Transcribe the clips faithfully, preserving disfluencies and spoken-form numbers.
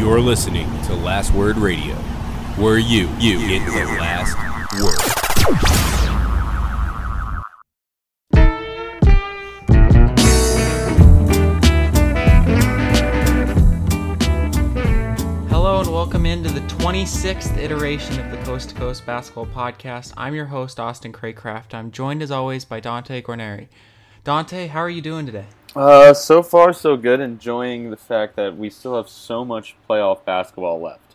You're listening to Last Word Radio, where you, you get the last word. Hello and welcome into the twenty-sixth iteration of the Coast to Coast Basketball Podcast. I'm your host, Austin Craycraft. I'm joined as always by Dante Guarneri. Dante, how are you doing today? Uh, so far so good. Enjoying the fact that we still have so much playoff basketball left.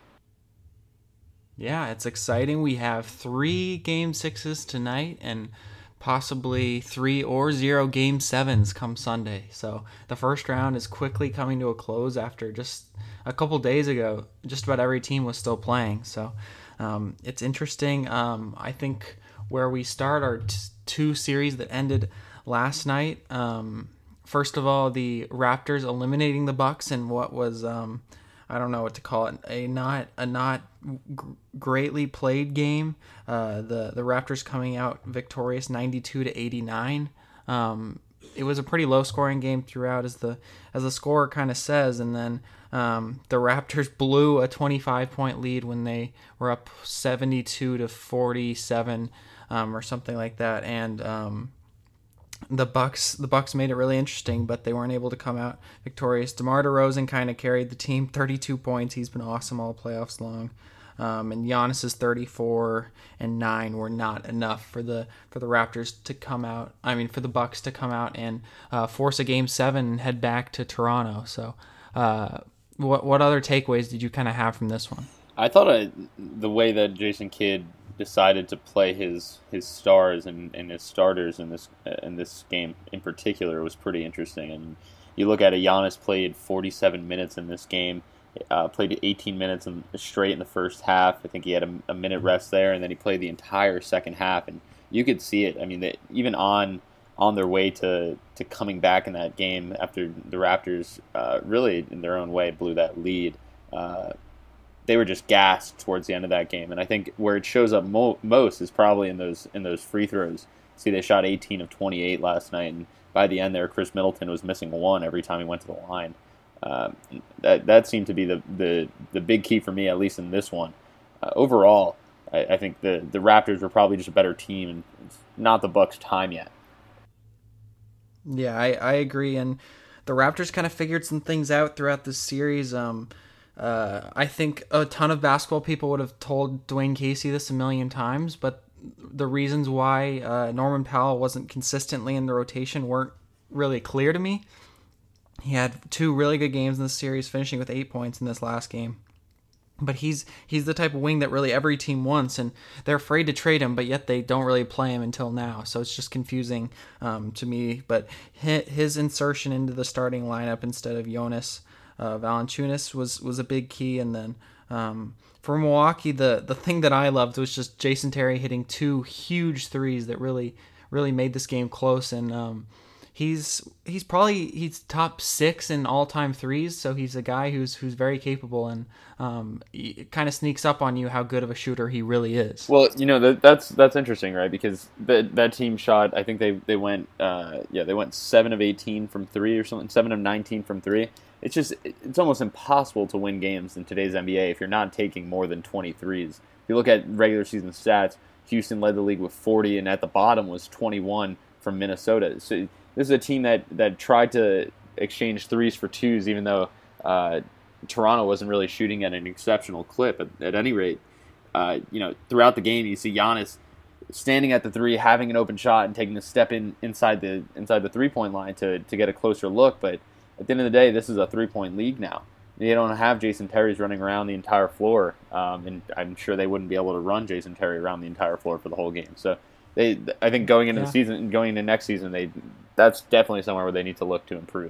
Yeah, it's exciting. We have three game sixes tonight and possibly three or zero game sevens come Sunday. So the first round is quickly coming to a close after just a couple days ago. Just about every team was still playing. So um, it's interesting. Um, I think where we start are t- two series that ended last night. Um, first of all, the Raptors eliminating the Bucks in what was um, I don't know what to call it, a not a not g- greatly played game. Uh, the the Raptors coming out victorious, ninety-two to eighty-nine. Um, it was a pretty low scoring game throughout, as the as the scorer kind of says, and then um, the Raptors blew a twenty-five point lead when they were up seventy-two to forty-seven um, or something like that, and um, The Bucks, the Bucks made it really interesting, but they weren't able to come out victorious. DeMar DeRozan kind of carried the team, thirty-two points. He's been awesome all playoffs long. Um, and Giannis's thirty-four and nine were not enough for the for the Raptors to come out. I mean, for the Bucks to come out and uh, force a game seven and head back to Toronto. So, uh, what what other takeaways did you kind of have from this one? I thought I, the way that Jason Kidd decided to play his his stars and, and his starters in this in this game in particular was pretty interesting. And you look at it, Giannis played forty-seven minutes in this game, uh, played eighteen minutes in, straight in the first half. I think he had a, a minute rest there, and then he played the entire second half. And you could see it. I mean, they, even on on their way to, to coming back in that game after the Raptors uh, really in their own way blew that lead. Uh, They were just gassed towards the end of that game, and I think where it shows up mo- most is probably in those in those free throws. See, they shot eighteen of twenty-eight last night, and by the end there, Chris Middleton was missing one every time he went to the line. Um, that that seemed to be the, the, the big key for me, at least in this one. Uh, overall, I, I think the, the Raptors were probably just a better team, and it's not the Bucks' time yet. Yeah, I, I agree, and the Raptors kind of figured some things out throughout this series. Um, Uh, I think a ton of basketball people would have told Dwayne Casey this a million times, but the reasons why uh, Norman Powell wasn't consistently in the rotation weren't really clear to me. He had two really good games in the series, finishing with eight points in this last game. But he's he's the type of wing that really every team wants, and they're afraid to trade him, but yet they don't really play him until now. So it's just confusing um, to me. But his insertion into the starting lineup instead of Jonas Uh, Valanciunas was, was a big key, and then um, for Milwaukee, the, the thing that I loved was just Jason Terry hitting two huge threes that really really made this game close. And um, he's he's probably he's top six in all time threes, so he's a guy who's who's very capable, and um, it kind of sneaks up on you how good of a shooter he really is. Well, you know that, that's that's interesting, right? Because that that team shot, I think they they went uh, yeah they went seven of eighteen from three or something, seven of nineteen from three. It's just, it's almost impossible to win games in today's N B A if you're not taking more than twenty-threes. If you look at regular season stats, Houston led the league with forty, and at the bottom was twenty-one from Minnesota. So this is a team that, that tried to exchange threes for twos, even though uh, Toronto wasn't really shooting at an exceptional clip. At, at any rate, uh, you know, throughout the game, you see Giannis standing at the three, having an open shot, and taking a step in inside the inside the three-point line to, to get a closer look, but at the end of the day, this is a three-point league now. They don't have Jason Terry's running around the entire floor, um, and I'm sure they wouldn't be able to run Jason Terry around the entire floor for the whole game. So, they, I think going into yeah. the season, going into next season, they that's definitely somewhere where they need to look to improve.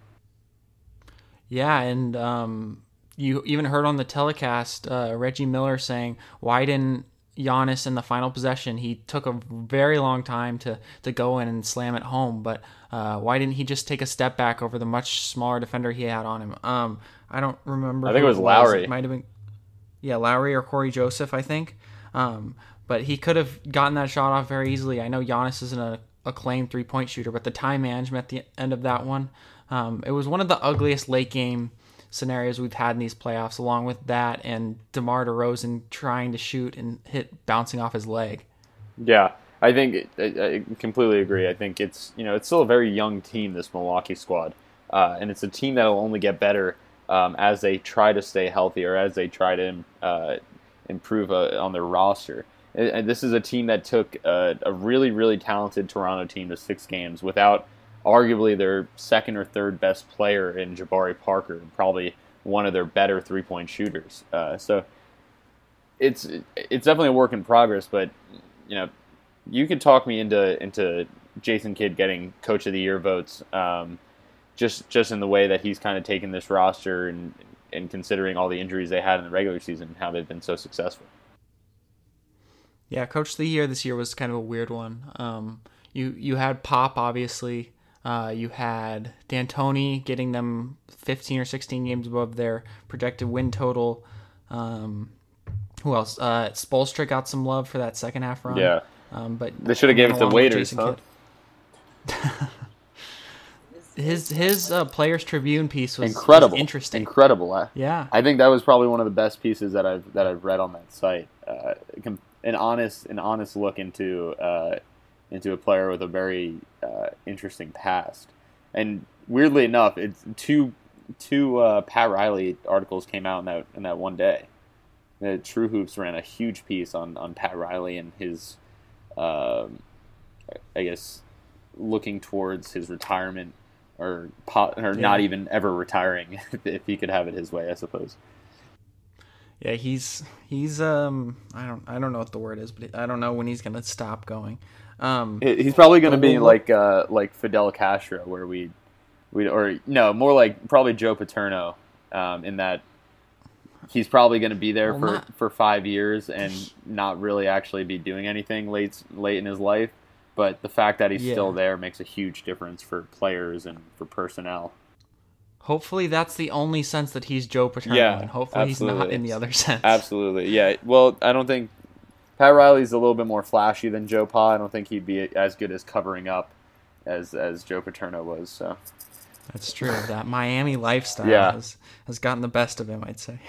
Yeah, and um, you even heard on the telecast uh, Reggie Miller saying, "Why didn't Giannis in the final possession? He took a very long time to to go in and slam it home, but uh, why didn't he just take a step back over the much smaller defender he had on him?" Um, I don't remember. I think who it was Lowry. It might have been, yeah, Lowry or Corey Joseph, I think. Um, but he could have gotten that shot off very easily. I know Giannis isn't a acclaimed three-point shooter, but the time management at the end of that one, um, it was one of the ugliest late game scenarios we've had in these playoffs, along with that and DeMar DeRozan trying to shoot and hit bouncing off his leg. Yeah, I think I, I completely agree. I think it's you know it's still a very young team, this Milwaukee squad, uh, and it's a team that will only get better um, as they try to stay healthy or as they try to uh, improve uh, on their roster. And, and this is a team that took a, a really really talented Toronto team to six games without arguably their second or third best player in Jabari Parker, probably one of their better three point shooters. Uh, so it's it's definitely a work in progress, but you know. You could talk me into into Jason Kidd getting Coach of the Year votes, um, just just in the way that he's kind of taken this roster and and considering all the injuries they had in the regular season and how they've been so successful. Yeah, Coach of the Year this year was kind of a weird one. Um, you you had Pop, obviously. Uh, you had D'Antoni getting them fifteen or sixteen games above their projected win total. Um, who else? Uh, Spoelstra got some love for that second half run. Yeah. Um, but they should have given it to waiters, huh? his his uh, Players Tribune piece was incredible, was interesting, incredible. I, yeah, I think that was probably one of the best pieces that I've that I've read on that site. Uh, an honest an honest look into uh, into a player with a very uh, interesting past, and weirdly enough, it's two two uh, Pat Riley articles came out in that in that one day. Uh, True Hoops ran a huge piece on on Pat Riley and his. Um, I guess looking towards his retirement, or po- or yeah. not even ever retiring, if he could have it his way, I suppose. Yeah, he's he's um I don't I don't know what the word is, but I don't know when he's gonna stop going. Um, he's probably gonna be like uh, like Fidel Castro, where we we or no more like probably Joe Paterno, um, in that. He's probably going to be there well, for, not, for five years and not really actually be doing anything late late in his life. But the fact that he's yeah. still there makes a huge difference for players and for personnel. Hopefully that's the only sense that he's Joe Paterno. Yeah, and hopefully absolutely. He's not in the other sense. Absolutely, yeah. Well, I don't think Pat Riley's a little bit more flashy than Joe Pa. I don't think he'd be as good as covering up as as Joe Paterno was. So that's true. That Miami lifestyle yeah. has, has gotten the best of him, I'd say.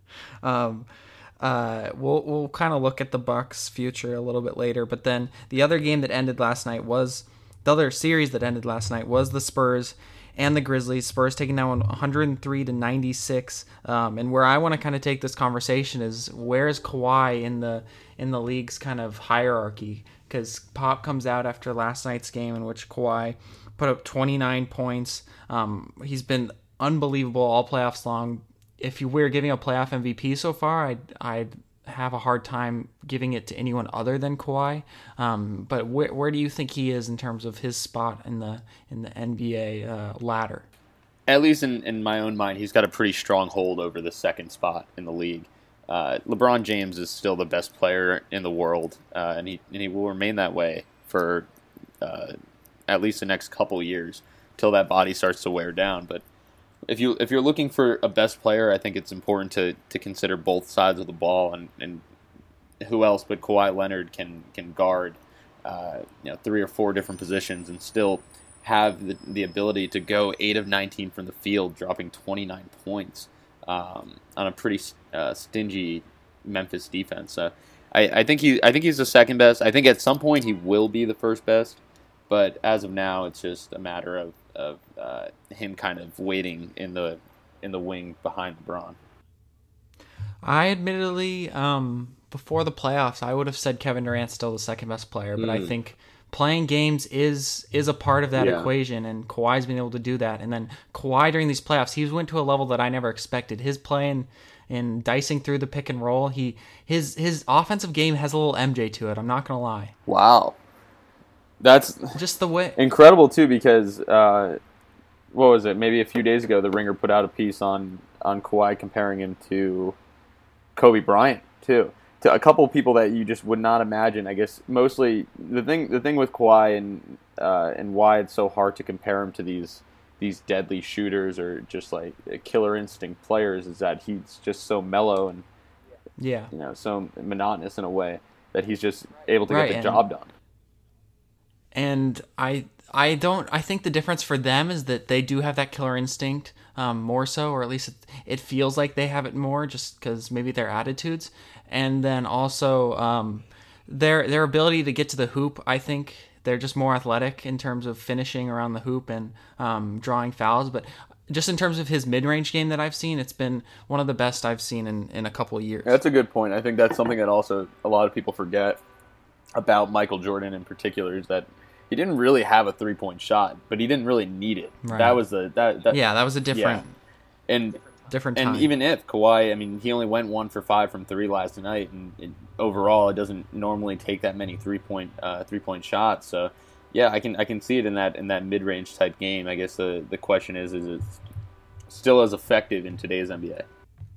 Um, uh, we'll we'll kind of look at the Bucks' future a little bit later, but then the other game that ended last night was the other series that ended last night was the Spurs and the Grizzlies. Spurs taking down one hundred three to ninety-six. Um, and where I want to kind of take this conversation is where is Kawhi in the in the league's kind of hierarchy? Because Pop comes out after last night's game in which Kawhi put up twenty-nine points. Um, he's been unbelievable all playoffs long. If you were giving a playoff M V P so far, I'd, I'd have a hard time giving it to anyone other than Kawhi. Um, but where where do you think he is in terms of his spot in the in the N B A uh, ladder? At least in, in my own mind, he's got a pretty strong hold over the second spot in the league. Uh, LeBron James is still the best player in the world, uh, and he and he will remain that way for uh, at least the next couple years till that body starts to wear down. But If you if you're looking for a best player, I think it's important to, to consider both sides of the ball, and, and who else but Kawhi Leonard can can guard uh, you know three or four different positions and still have the, the ability to go eight of nineteen from the field, dropping twenty-nine points um, on a pretty uh, stingy Memphis defense. So I, I think he I think he's the second best. I think at some point he will be the first best, but as of now, it's just a matter of. of uh, him kind of waiting in the in the wing behind LeBron. I admittedly, um, before the playoffs, I would have said Kevin Durant's still the second best player, but mm. I think playing games is is a part of that yeah. equation, and Kawhi's been able to do that. And then Kawhi during these playoffs, he went to a level that I never expected. His playing and dicing through the pick and roll, he his his offensive game has a little M J to it. I'm not gonna lie. Wow. That's just the way incredible too, because uh, what was it? Maybe a few days ago, the Ringer put out a piece on on Kawhi comparing him to Kobe Bryant too. To a couple of people that you just would not imagine. I guess mostly the thing the thing with Kawhi and uh, and why it's so hard to compare him to these these deadly shooters or just like killer instinct players is that he's just so mellow and yeah, you know, so monotonous in a way that he's just able to right, get the and- job done. And I I don't. I think the difference for them is that they do have that killer instinct um, more so, or at least it, it feels like they have it more, just because maybe their attitudes, and then also um, their their ability to get to the hoop. I think they're just more athletic in terms of finishing around the hoop and um, drawing fouls. But just in terms of his mid-range game that I've seen, it's been one of the best I've seen in, in a couple of years. That's a good point. I think that's something that also a lot of people forget about Michael Jordan in particular, is that he didn't really have a three-point shot, but he didn't really need it. Right. That was the that, that yeah, that was a different yeah. and different time. And even if Kawhi, I mean, he only went one for five from three last night, and, and overall, it doesn't normally take that many three-point uh, three-point shots. So, yeah, I can I can see it in that in that mid-range type game. I guess the the question is, is it still as effective in today's N B A?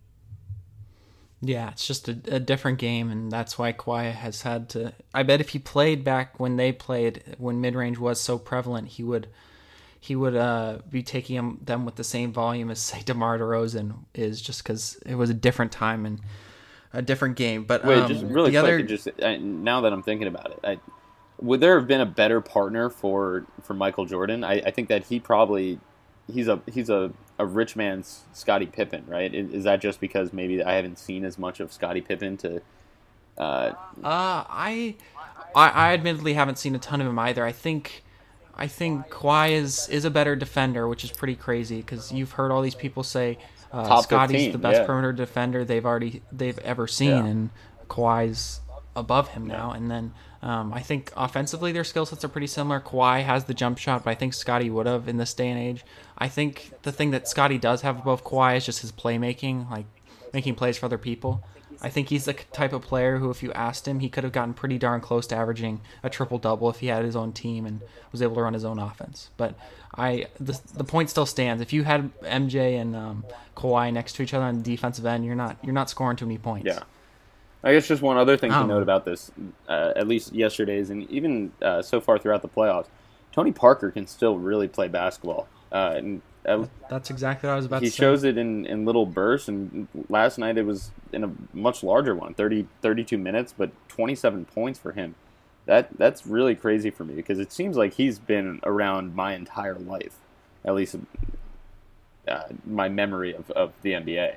Yeah, it's just a, a different game, and that's why Kawhi has had to... I bet if he played back when they played, when mid-range was so prevalent, he would he would uh, be taking them, them with the same volume as, say, DeMar DeRozan is, just because it was a different time and a different game. But Wait, um, just really the quick, other... just I, now that I'm thinking about it, I, would there have been a better partner for, for Michael Jordan? I, I think that he probably... He's a he's a, a rich man's Scottie Pippen, right? Is, is that just because maybe I haven't seen as much of Scottie Pippen to? Uh, uh I, I I admittedly haven't seen a ton of him either. I think I think Kawhi is is a better defender, which is pretty crazy because you've heard all these people say uh, Scottie's fifteen, the best yeah. perimeter defender they've already they've ever seen, Yeah. and Kawhi's above him now. Yeah. And then um, I think offensively their skill sets are pretty similar. Kawhi has the jump shot, but I think Scottie would have in this day and age. I think the thing that Scottie does have above Kawhi is just his playmaking, like making plays for other people. I think he's the type of player who, if you asked him, he could have gotten pretty darn close to averaging a triple-double if he had his own team and was able to run his own offense. But I, the, the point still stands. If you had M J and um, Kawhi next to each other on the defensive end, you're not you're not scoring too many points. Yeah. I guess just one other thing to Um, note about this, uh, at least yesterday's and even uh, so far throughout the playoffs, Tony Parker can still really play basketball. Uh, and uh, That's exactly what I was about he to say. shows it in, in little bursts, and last night it was in a much larger one, thirty, thirty-two minutes, but twenty-seven points for him. That That's really crazy for me because it seems like he's been around my entire life, at least uh, my memory of, of the N B A.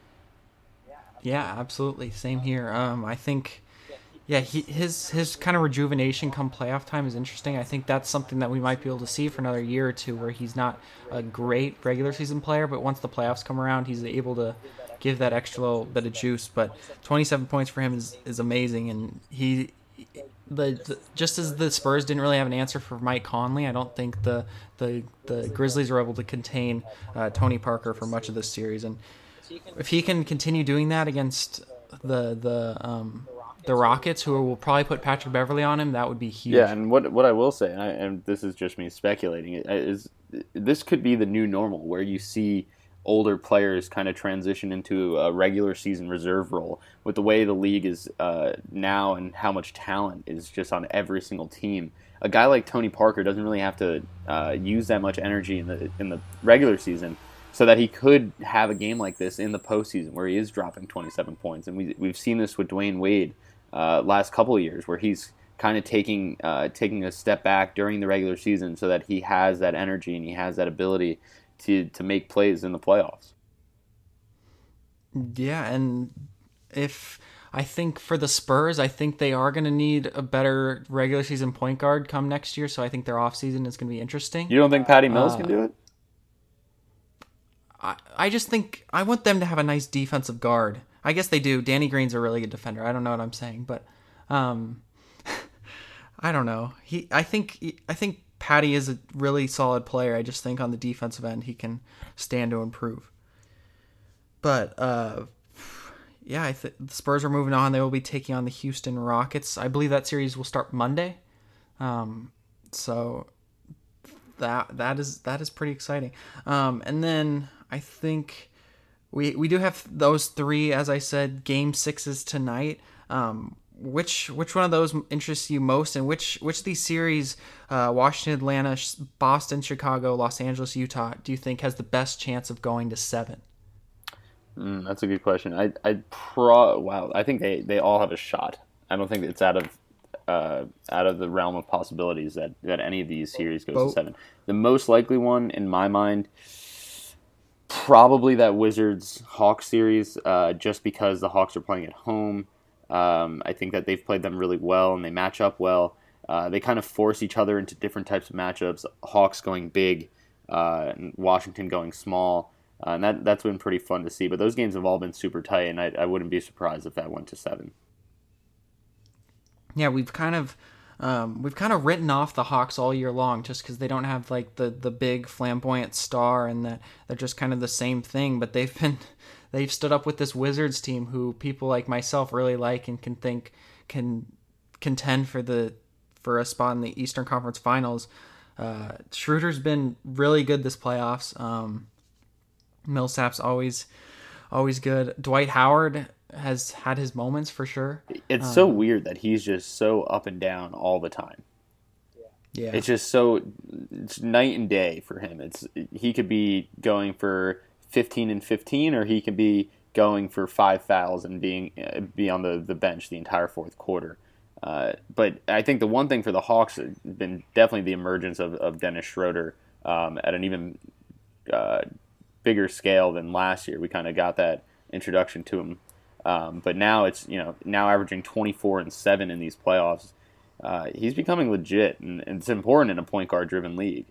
Yeah, absolutely. Same here. Um, I think, yeah, he, his his kind of rejuvenation come playoff time is interesting. I think that's something that we might be able to see for another year or two, where he's not a great regular season player, but once the playoffs come around, he's able to give that extra little bit of juice. But twenty-seven points for him is, is amazing, and he. The, the just as the Spurs didn't really have an answer for Mike Conley, I don't think the the, the Grizzlies were able to contain uh, Tony Parker for much of this series. And if he can continue doing that against the the um, the Rockets, who will probably put Patrick Beverley on him, that would be huge. Yeah, and what what I will say, and, I, and this is just me speculating, is this could be the new normal where you see older players kind of transition into a regular season reserve role with the way the league is uh, now and how much talent is just on every single team. A guy like Tony Parker doesn't really have to uh, use that much energy in the in the regular season, so that he could have a game like this in the postseason where he is dropping twenty-seven points. And we, we've seen this with Dwayne Wade uh, last couple of years, where he's kind of taking uh, taking a step back during the regular season so that he has that energy and he has that ability to, to make plays in the playoffs. Yeah, and if I think for the Spurs, I think they are going to need a better regular season point guard come next year, so I think their offseason is going to be interesting. You don't think Patty Mills Uh, can do it? I, I just think I want them to have a nice defensive guard. I guess they do. Danny Green's a really good defender. I don't know what I'm saying, but um, I don't know. He, I think, I think Patty is a really solid player. I just think on the defensive end he can stand to improve. But uh, yeah, I think the Spurs are moving on. They will be taking on the Houston Rockets. I believe that series will start Monday. Um, so that that is that is pretty exciting. Um, and then I think we we do have those three, as I said, game sixes tonight. Um, which which one of those interests you most, and which which of these series, uh, Washington, Atlanta, Boston, Chicago, Los Angeles, Utah, do you think has the best chance of going to seven? Mm, that's a good question. I I pro wow. I think they, they all have a shot. I don't think it's out of uh, out of the realm of possibilities that, that any of these series goes Bo- to seven. The most likely one in my mind, probably that Wizards Hawks series, uh, just because the Hawks are playing at home. Um, I think that they've played them really well and they match up well. Uh, they kind of force each other into different types of matchups. Hawks going big, uh, and Washington going small. Uh, and that, that's been pretty fun to see. But those games have all been super tight, and I, I wouldn't be surprised if that went to seven. Yeah, we've kind of um, we've kind of written off the Hawks all year long just because they don't have like the, the big flamboyant star, and that they're just kind of the same thing. But they've been they've stood up with this Wizards team who people like myself really like and can think can contend for the for a spot in the Eastern Conference Finals. Uh, Schroeder's been really good this playoffs. Um, Millsap's always always good. Dwight Howard has had his moments for sure. It's um, so weird that he's just so up and down all the time. Yeah, It's just so it's night and day for him. It's he could be going for fifteen and fifteen, or he could be going for five fouls and being uh, be on the, the bench the entire fourth quarter. Uh, but I think the one thing for the Hawks has been definitely the emergence of, of Dennis Schroeder um, at an even uh, bigger scale than last year. We kind of got that introduction to him, um, but now it's you know now averaging twenty-four and seven in these playoffs. Uh, he's becoming legit, and, and it's important in a point guard driven league.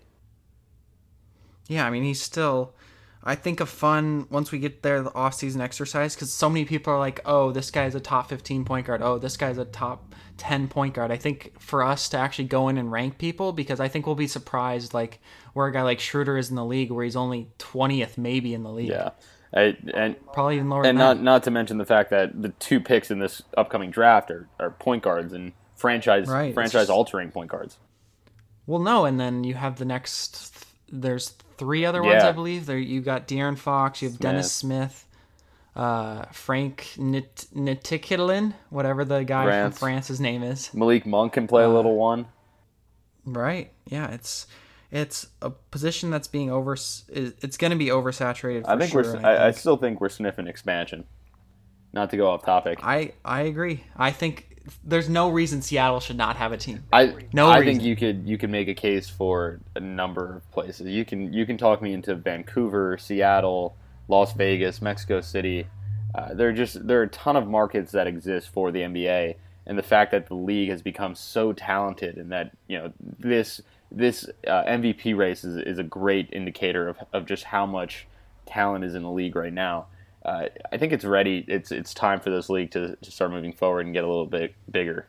Yeah, I mean, he's still, I think, a fun, once we get there, the off-season exercise, because so many people are like, oh, this guy's a top fifteen point guard. Oh, this guy's a top ten point guard. I think for us to actually go in and rank people, because I think we'll be surprised, like, where a guy like Schroeder is in the league, where he's only twentieth maybe in the league. Yeah. I, and Probably even lower and than not that. not to mention the fact that the two picks in this upcoming draft are, are point guards and franchise Right, it's franchise just- altering point guards. Well, no, and then you have the next, there's three other ones, Yeah. I believe. There You got De'Aaron Fox, you have Dennis Smith, uh, Frank Nit- Nitikilin, whatever the guy France. from France's name is. Malik Monk can play a Uh, little one. Right. Yeah, it's it's a position that's being over. It's going to be oversaturated. For I think sure, we're. and I, I think- still think we're sniffing expansion. Not to go off topic. I I agree. I think there's no reason Seattle should not have a team. I No I reason. think you could you can make a case for a number of places. You can you can talk me into Vancouver, Seattle, Las Vegas, Mexico City. Uh, there are just there are a ton of markets that exist for the N B A, and the fact that the league has become so talented, and that you know this this uh, M V P race is, is a great indicator of of just how much talent is in the league right now. Uh, I think it's ready. It's it's time for this league to, to start moving forward and get a little bit bigger.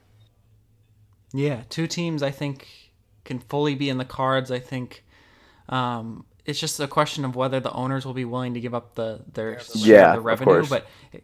Yeah, two teams I think can fully be in the cards. I think um, it's just a question of whether the owners will be willing to give up the their share Yeah, of the of revenue. course. But it,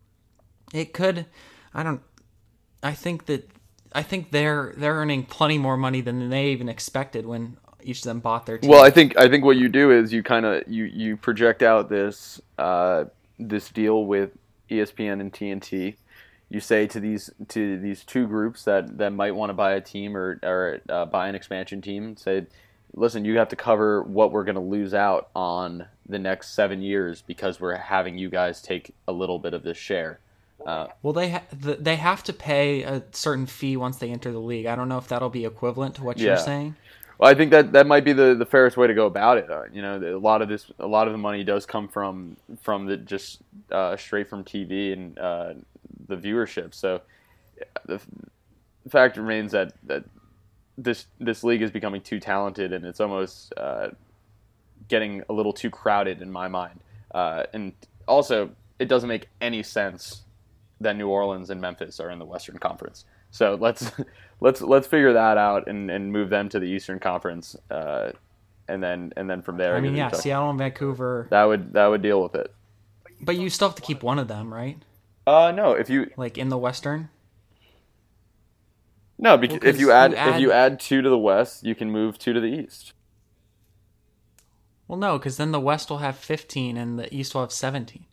it could. I don't. I think that I think they're they're earning plenty more money than they even expected when each of them bought their team. Well, I think I think what you do is you kind of you, you project out this uh, this deal with E S P N and T N T. You say to these to these two groups that, that might want to buy a team or or uh, buy an expansion team, say, listen, you have to cover what we're going to lose out on the next seven years because we're having you guys take a little bit of this share. Uh, Well, they ha- th- they have to pay a certain fee once they enter the league. I don't know if that'll be equivalent to what Yeah. you're saying. Well, I think that, that might be the, the fairest way to go about it. Uh, you know, a lot of this, a lot of the money does come from from the just uh, straight from T V and uh, the viewership. So the, the fact remains that, that this this league is becoming too talented, and it's almost uh, getting a little too crowded in my mind. Uh, and also, it doesn't make any sense that New Orleans and Memphis are in the Western Conference. So let's let's let's figure that out and, and move them to the Eastern Conference, uh, and then and then from there. I mean, get yeah, into- Seattle and Vancouver, that would that would deal with it. but you still have to keep one of them, right? Uh, no, if you Like in the Western. no, because Well, if you 'cause add, you if you add- add two to the West, you can move two to the East. Well, no, because then the West will have fifteen and the East will have seventeen.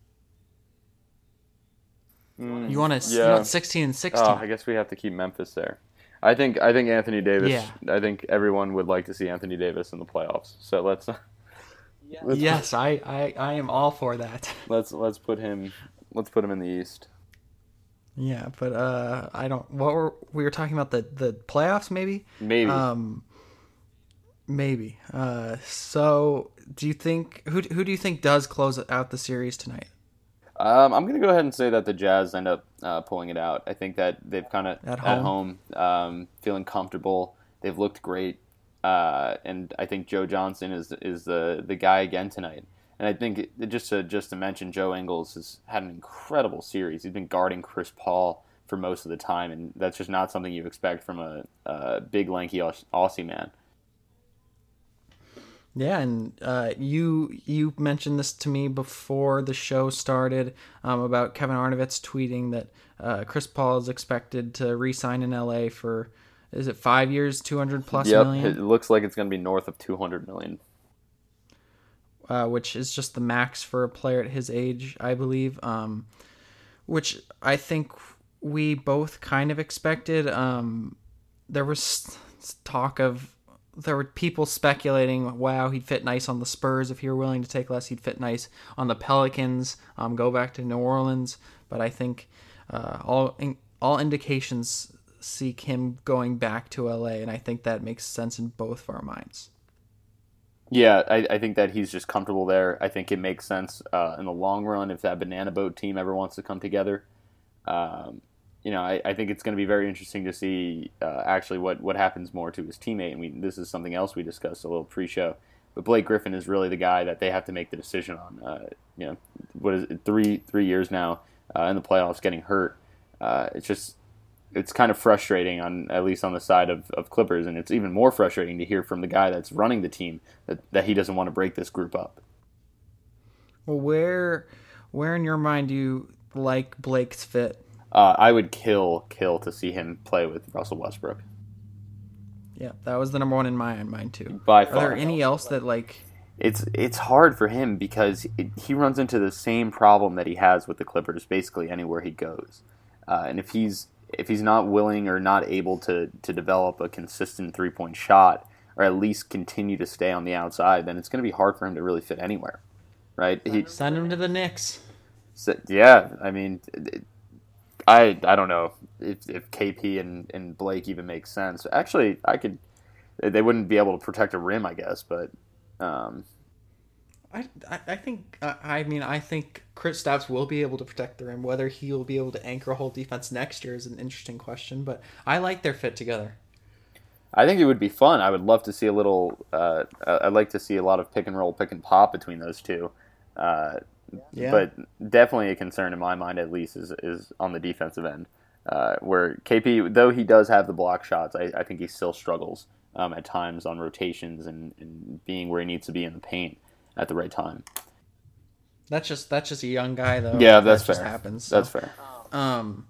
You want to you yeah. want sixteen and sixteen. Oh, I guess we have to keep Memphis there. I think I think Anthony Davis. Yeah. I think everyone would like to see Anthony Davis in the playoffs. So let's let's Yes, I, I, I am all for that. let's let's put him let's put him in the East. Yeah, but uh, I don't. What were we were talking about the the playoffs? Maybe. Maybe. Um, maybe. Uh, so do you think who who do you think does close out the series tonight? Um, I'm going to go ahead and say that the Jazz end up uh, pulling it out. I think that they've kind of At at home? home, um, feeling comfortable. They've looked great, uh, and I think Joe Johnson is is the the guy again tonight. And I think it, just to just to mention, Joe Ingles has had an incredible series. He's been guarding Chris Paul for most of the time, and that's just not something you expect from a, a big, lanky Aus- Aussie man. Yeah, and uh, you you mentioned this to me before the show started um, about Kevin Arnovitz tweeting that uh, Chris Paul is expected to re-sign in L A for, is it five years, two hundred plus Yep, million? it looks like it's going to be north of two hundred million. Uh, which is just the max for a player at his age, I believe. Um, which I think we both kind of expected. Um, there was talk of, there were people speculating, wow, he'd fit nice on the Spurs if he were willing to take less. He'd fit nice on the Pelicans, um, go back to New Orleans. But I think uh, all all indications seek him going back to L A, and I think that makes sense in both of our minds. Yeah, I, I think that he's just comfortable there. I think it makes sense uh, in the long run if that banana boat team ever wants to come together. Um, you know, I, I think it's going to be very interesting to see uh, actually what, what happens more to his teammate. And we, this is something else we discussed a little pre-show. But Blake Griffin is really the guy that they have to make the decision on. Uh, you know, what is it, three three years now uh, in the playoffs, getting hurt. Uh, it's just it's kind of frustrating on at least on the side of, of Clippers, and it's even more frustrating to hear from the guy that's running the team that, that he doesn't want to break this group up. Well, where where in your mind do you like Blake's fit? Uh, I would kill kill to see him play with Russell Westbrook. Yeah, that was the number one in my mind too. By Are far. there any else that like? It's it's hard for him because it, he runs into the same problem that he has with the Clippers basically anywhere he goes, uh, and if he's if he's not willing or not able to, to develop a consistent three-point shot or at least continue to stay on the outside, then it's going to be hard for him to really fit anywhere, right? He, Send him to the Knicks. so, yeah, I mean, I I don't know if, if K P and, and Blake even make sense. Actually, I could. They wouldn't be able to protect a rim, I guess, but. Um, I, I, I think uh, I mean I think Kristaps will be able to protect the rim. Whether he'll be able to anchor a whole defense next year is an interesting question. But I like their fit together. I think it would be fun. I would love to see a little. Uh, I'd like to see a lot of pick and roll, pick and pop between those two. Uh, Yeah. But definitely a concern in my mind, at least, is is on the defensive end, uh, where K P, though he does have the block shots, I, I think he still struggles um, at times on rotations and, and being where he needs to be in the paint at the right time. That's just that's just a young guy though. Yeah, that's that just fair. happens. So. That's fair. Um,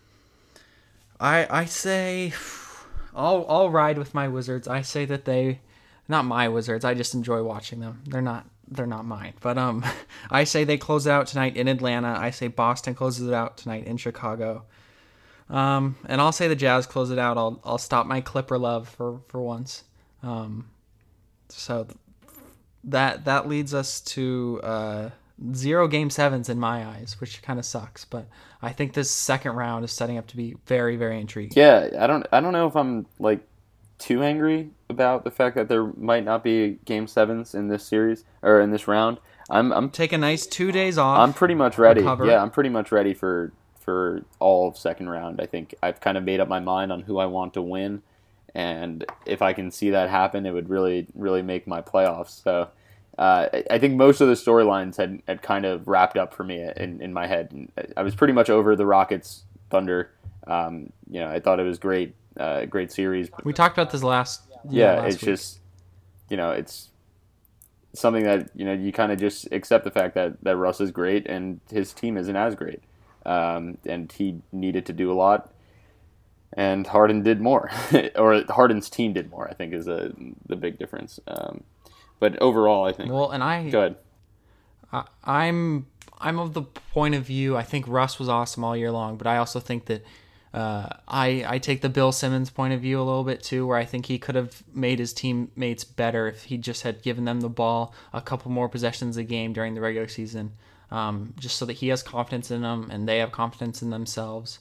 I I say, I'll I'll ride with my Wizards. I say that they, not my Wizards. I just enjoy watching them. They're not they're not mine. But um, I say they close it out tonight in Atlanta. I say Boston closes it out tonight in Chicago. Um, and I'll say the Jazz close it out. I'll I'll stop my Clipper love for for once. Um, so that that leads us to uh. Zero game sevens in my eyes, which kind of sucks. But I think this second round is setting up to be very, very intriguing. Yeah, I don't I don't know if I'm like too angry about the fact that there might not be game sevens in this series or in this round. I'm I'm Take a nice two days off. I'm pretty much ready. recover. Yeah, I'm pretty much ready for for all of second round. I think I've kind of made up my mind on who I want to win, and if I can see that happen, it would really really make my playoffs. So. Uh, I think most of the storylines had, had kind of wrapped up for me in, in my head. I was pretty much over the Rockets Thunder. Um, you know, I thought it was great, uh, great series. We talked about this last. Yeah, last it's week. just, you know, it's something that you know you kind of just accept the fact that that Russ is great and his team isn't as great, um, and he needed to do a lot, and Harden did more, or Harden's team did more. I think is a, the big difference. Um, But overall, I think. Well, and I. Go ahead. I, I'm I'm of the point of view. I think Russ was awesome all year long, but I also think that uh, I I take the Bill Simmons point of view a little bit too, where I think he could have made his teammates better if he just had given them the ball a couple more possessions a game during the regular season, um, just so that he has confidence in them and they have confidence in themselves.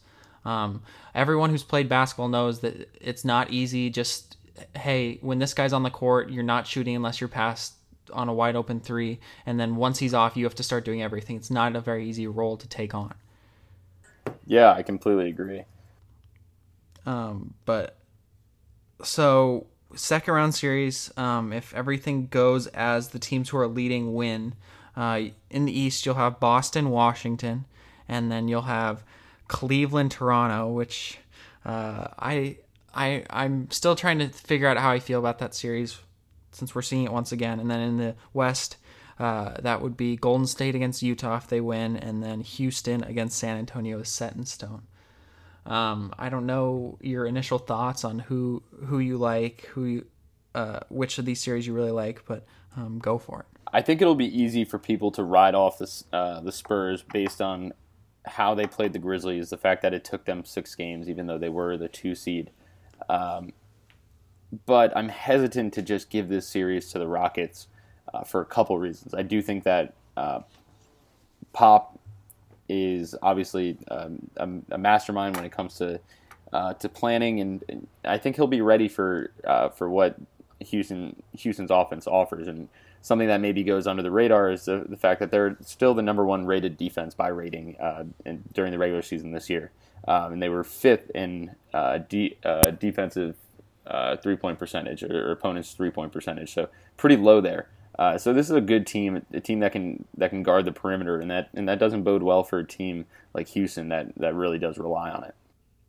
Um, everyone who's played basketball knows that it's not easy. Just, hey, when this guy's on the court, you're not shooting unless you're past on a wide open three. And then once he's off, you have to start doing everything. It's not a very easy role to take on. Yeah, I completely agree. Um, but so second round series, um, if everything goes as the teams who are leading win, uh, in the East you'll have Boston, Washington, and then you'll have Cleveland, Toronto, which uh, I I I'm still trying to figure out how I feel about that series since we're seeing it once again. And then in the West, uh, that would be Golden State against Utah if they win, and then Houston against San Antonio is set in stone. Um, I don't know your initial thoughts on who who you like, who you, uh, which of these series you really like, but um, go for it. I think it'll be easy for people to ride off this, uh, the Spurs based on how they played the Grizzlies, the fact that it took them six games, even though they were the two seed. Um, but I'm hesitant to just give this series to the Rockets uh, for a couple reasons. I do think that uh, Pop is obviously um, a, a mastermind when it comes to uh, to planning, and, and I think he'll be ready for uh, for what Houston Houston's offense offers. And something that maybe goes under the radar is the, the fact that they're still the number one rated defense by rating uh, in, during the regular season this year, um, and they were fifth in uh, de- uh, defensive uh, three point percentage or opponents' three point percentage, so pretty low there. Uh, so this is a good team, a team that can that can guard the perimeter, and that and that doesn't bode well for a team like Houston that, that really does rely on it.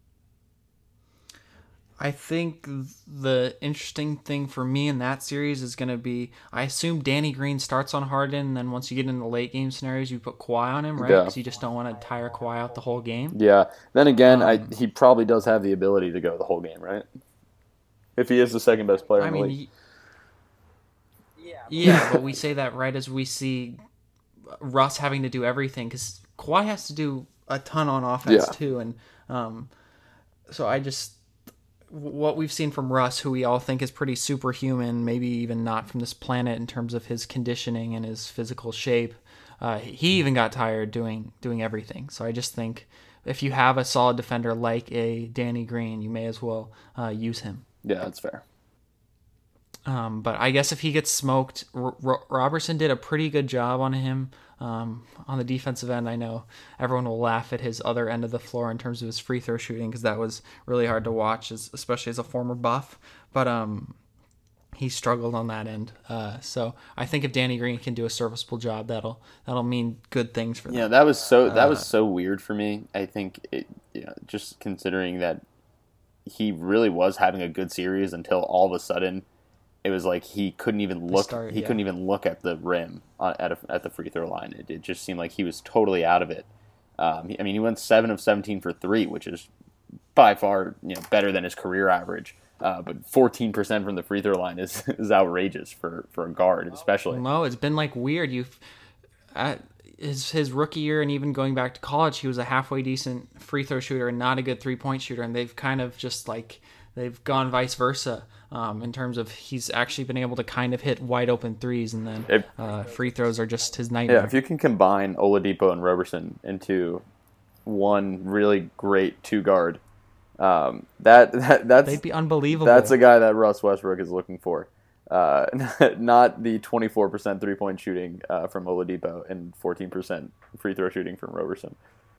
I think the interesting thing for me in that series is going to be, I assume Danny Green starts on Harden, and then once you get into late game scenarios, you put Kawhi on him, right? Yeah. Because you just don't want to tire Kawhi out the whole game. Yeah. Then again, Um, I, he probably does have the ability to go the whole game, right? If he is the second best player I in the mean, league. y- yeah, but we say that right as we see Russ having to do everything, because Kawhi has to do a ton on offense Yeah. too, and um, so I just what we've seen from Russ, who we all think is pretty superhuman, maybe even not from this planet in terms of his conditioning and his physical shape. Uh, he even got tired doing doing everything. So I just think if you have a solid defender like a Danny Green, you may as well uh, use him. Yeah, that's fair. Um, but I guess if he gets smoked, R- R- Robertson did a pretty good job on him um, on the defensive end. I know everyone will laugh at his other end of the floor in terms of his free throw shooting, because that was really hard to watch, as, especially as a former Buff. But um, he struggled on that end. Uh, so I think if Danny Green can do a serviceable job, that'll that'll mean good things for them. Yeah, that was so that was Uh, so weird for me. I think it, you know, just considering that he really was having a good series until all of a sudden it was like he couldn't even look. start, he yeah. couldn't even look at the rim uh, at a, at the free throw line. It, it just seemed like he was totally out of it. Um, he- I mean, he went seven of seventeen for three, which is by far you know better than his career average. Uh, but fourteen percent from the free throw line is is outrageous for, for a guard, especially. No, it's been like weird. You've at his his rookie year and even going back to college, he was a halfway decent free throw shooter and not a good three point shooter. And they've kind of just like they've gone vice versa um, in terms of he's actually been able to kind of hit wide open threes, and then If- uh, free throws are just his nightmare. Yeah, if you can combine Oladipo and Roberson into one really great two guard, um, that, that that's They'd be unbelievable. that's a guy that Russ Westbrook is looking for. Uh, not the twenty-four percent three point shooting uh, from Oladipo and fourteen percent free throw shooting from Roberson.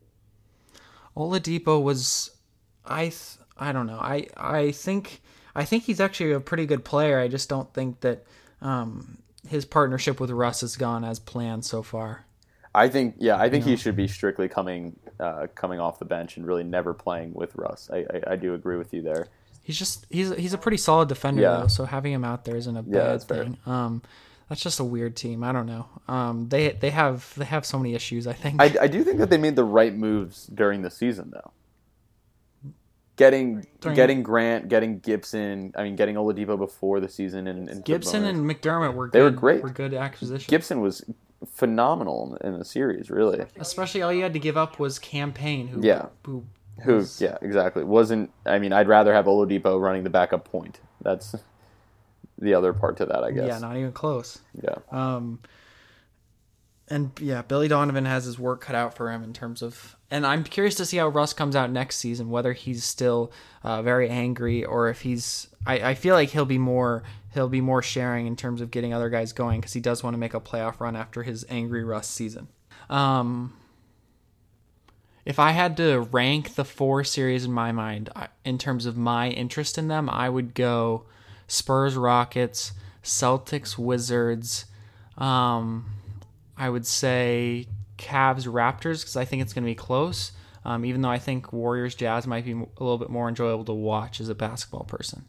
Oladipo was, I th- I don't know. I I think I think he's actually a pretty good player. I just don't think that um, his partnership with Russ has gone as planned so far. I think, yeah, I think he should be strictly coming uh, coming off the bench and really never playing with Russ. I, I, I do agree with you there. He's just he's he's a pretty solid defender Yeah. though, so having him out there isn't a Yeah, bad that's fair. thing. Um, that's just a weird team. I don't know. Um, they they have they have so many issues. I think. I, I do think that they made the right moves during the season, though. Getting During- getting Grant, getting Gibson. I mean, getting Oladipo before the season, and, and Gibson and McDermott were good, They were great. Were good acquisitions. Gibson was phenomenal in the series, really. Especially all you had to give up was Campaign, who Yeah. who Who? was- Yeah, exactly. Wasn't. I mean, I'd rather have Oladipo running the backup point. That's the other part to that, I guess. yeah, not even close. Yeah. Um, and yeah, Billy Donovan has his work cut out for him in terms of, and I'm curious to see how Russ comes out next season, whether he's still uh, very angry or if he's, I, I feel like he'll be more, he'll be more sharing in terms of getting other guys going because he does want to make a playoff run after his angry Russ season. Um, if I had to rank the four series in my mind in terms of my interest in them, I would go Spurs, Rockets, Celtics, Wizards, um, I would say Cavs, Raptors, because I think it's going to be close, um, even though I think Warriors, Jazz might be a little bit more enjoyable to watch as a basketball person.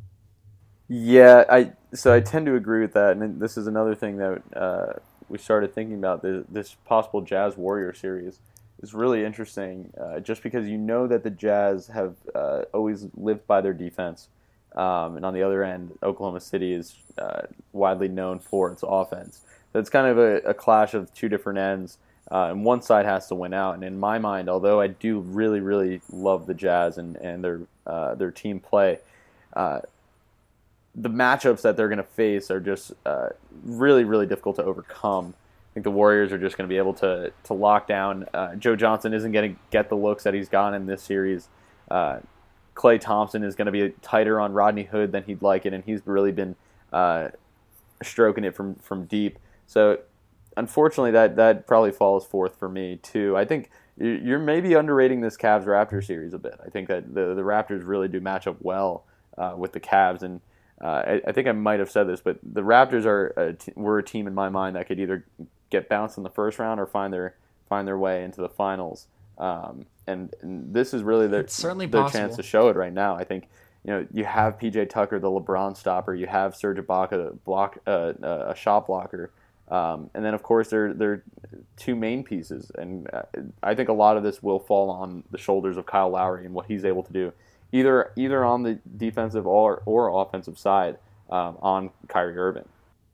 Yeah, I so I tend to agree with that, and this is another thing that uh, we started thinking about, the, this possible Jazz-Warrior series. Is really interesting, uh, just because you know that the Jazz have uh, always lived by their defense, um, and on the other end, Oklahoma City is uh, widely known for its offense. So it's kind of a, a clash of two different ends, uh, and one side has to win out. And in my mind, although I do really, really love the Jazz and, and their uh, their team play, uh, the matchups that they're going to face are just uh, really, really difficult to overcome. I think the Warriors are just going to be able to to lock down. Uh, Joe Johnson isn't going to get the looks that he's gotten in this series. Uh, Klay Thompson is going to be tighter on Rodney Hood than he'd like it, and he's really been uh, stroking it from, from deep. So, unfortunately, that, that probably falls fourth for me, too. I think you're maybe underrating this Cavs-Raptors series a bit. I think that the, the Raptors really do match up well uh, with the Cavs, and uh, I, I think I might have said this, but the Raptors are a t- were a team in my mind that could either get bounced in the first round or find their find their way into the finals. Um, and, and this is really their, certainly their possible. chance to show it right now. I think you know you have P J Tucker, the LeBron stopper. You have Serge Ibaka, block uh, a shot blocker, um, and then of course they're they're two main pieces. And I think a lot of this will fall on the shoulders of Kyle Lowry and what he's able to do, either either on the defensive or or offensive side um, on Kyrie Irving.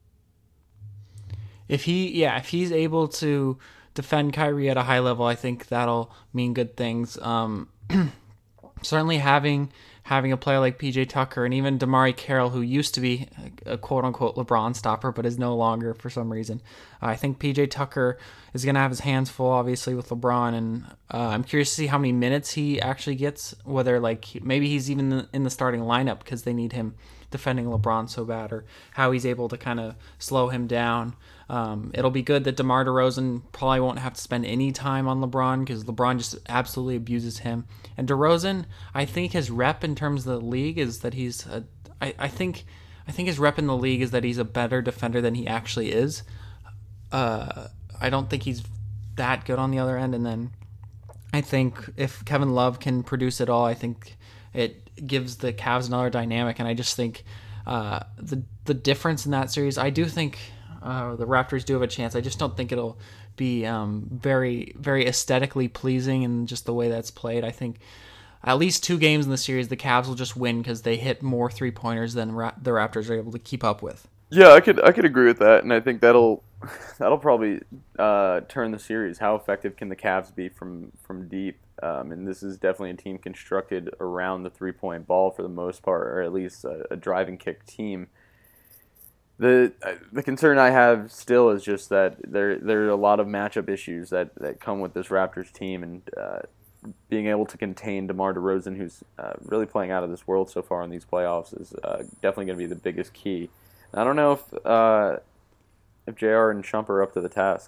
If he, yeah, if he's able to defend Kyrie at a high level, I think that'll mean good things. Um, certainly having having a player like P J Tucker and even Damari Carroll, who used to be a quote-unquote LeBron stopper, but is no longer for some reason. Uh, I think P J Tucker is going to have his hands full, obviously, with LeBron, and uh, I'm curious to see how many minutes he actually gets, whether like maybe he's even in the starting lineup because they need him defending LeBron so bad, or how he's able to kind of slow him down. Um, it'll be good that DeMar DeRozan probably won't have to spend any time on LeBron because LeBron just absolutely abuses him. And DeRozan, I think his rep in terms of the league is that he's, a, I, I think, I think his rep in the league is that he's a better defender than he actually is. Uh, I don't think he's that good on the other end. And then I think if Kevin Love can produce it all, I think it gives the Cavs another dynamic. And I just think uh, the the difference in that series, I do think uh, the Raptors do have a chance. I just don't think it'll be um, very, very aesthetically pleasing in just the way that's played. I think at least two games in the series, the Cavs will just win because they hit more three-pointers than Ra- the Raptors are able to keep up with. Yeah, I could I could agree with that, and I think that'll that'll probably uh, turn the series. How effective can the Cavs be from from deep? Um, and this is definitely a team constructed around the three-point ball for the most part, or at least a, a drive and kick team. The the concern I have still is just that there there are a lot of matchup issues that, that come with this Raptors team, and uh, being able to contain DeMar DeRozan, who's uh, really playing out of this world so far in these playoffs, is uh, definitely going to be the biggest key. I don't know if uh, if J R and Shump are up to the task.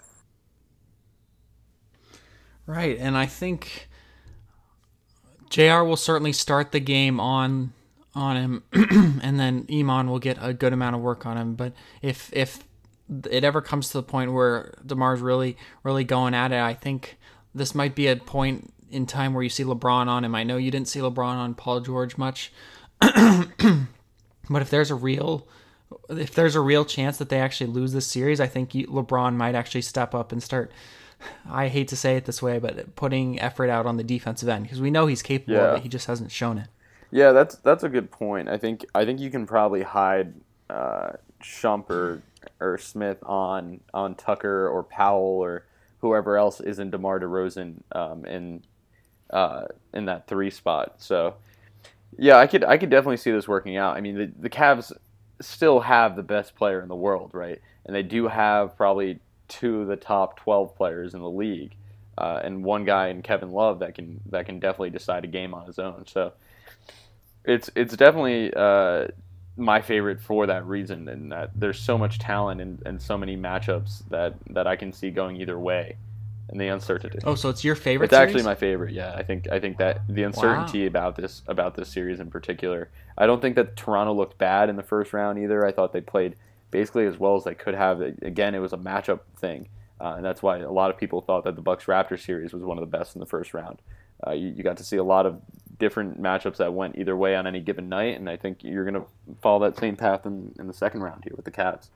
Right, and I think J R will certainly start the game on on him, and then Iman will get a good amount of work on him. But if if it ever comes to the point where DeMar's really really going at it, I think this might be a point in time where you see LeBron on him. I know you didn't see LeBron on Paul George much, but if there's a real if there's a real chance that they actually lose this series, I think LeBron might actually step up and start, I hate to say it this way, but putting effort out on the defensive end, because we know he's capable yeah. of it. He just hasn't shown it. Yeah, that's that's a good point. I think I think you can probably hide uh, Shump or, or Smith on on Tucker or Powell or whoever else is in DeMar DeRozan um, in uh, in that three spot. So yeah, I could I could definitely see this working out. I mean, the the Cavs still have the best player in the world, right? And they do have probably two of the top twelve players in the league, uh, and one guy in Kevin Love that can that can definitely decide a game on his own. So it's it's definitely uh, my favorite for that reason, and that there's so much talent and, and so many matchups that, that I can see going either way, and the uncertainty. Oh, so it's your favorite? It's series? actually my favorite. Yeah, I think I think that the uncertainty wow. about this about this series in particular. I don't think that Toronto looked bad in the first round either. I thought they played basically as well as they could have. Again, it was a matchup thing, uh, and that's why a lot of people thought that the Bucks Raptors series was one of the best in the first round. Uh, you, you got to see a lot of different matchups that went either way on any given night, and I think you're going to follow that same path in, in the second round here with the Cavs.